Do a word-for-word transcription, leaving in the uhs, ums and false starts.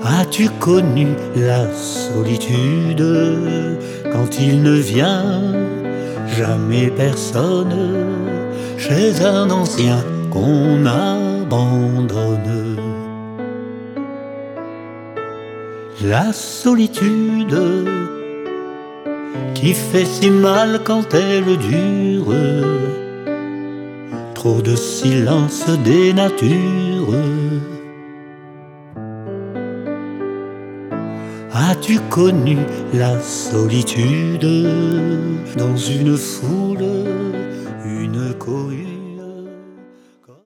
As-tu connu la solitude quand il ne vient jamais personne chez un ancien qu'on abandonne? La solitude qui fait si mal quand elle dure, trop de silence dénature. As-tu connu la solitude dans une foule, une cohue?